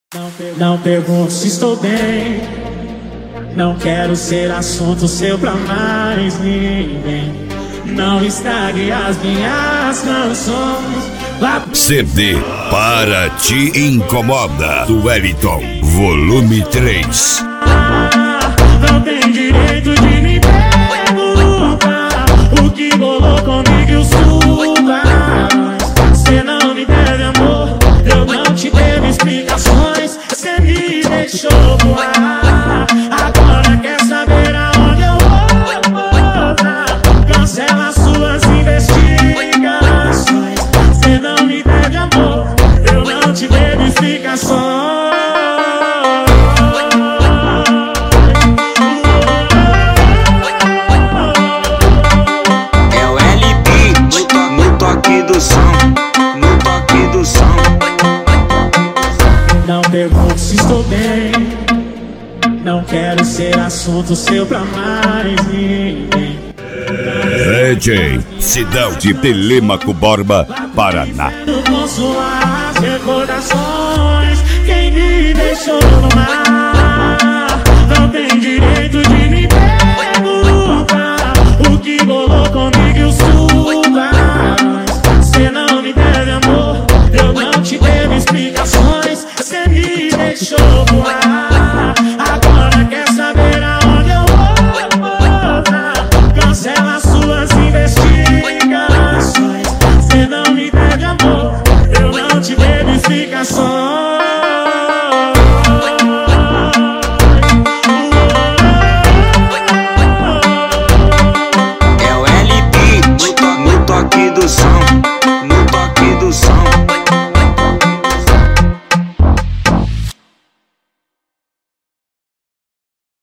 Não pergunto se estou bem. Não quero ser assunto seu pra mais ninguém. Não estrague as minhas canções. CD Para Te Incomoda, do Wellington, volume 3. Não tem direito de me perguntar o que rolou comigo e o sul. Cê não me deve amor, eu não te devo explicações. Cê me deixou voar, agora quer saber aonde eu vou. Cancela suas investigações. Cê não me deve amor, eu não te devo explicações. Não pergunto se estou bem. Não quero ser assunto seu pra mais ninguém. DJ Sidão de Telêmaco Borba, Paraná. Com suas recordações, quem me deixou no mar. Não tem direito de me perguntar o que rolou comigo e o sul. Cê não me deve amor, eu não te devo explicações. Cê me deixou voar.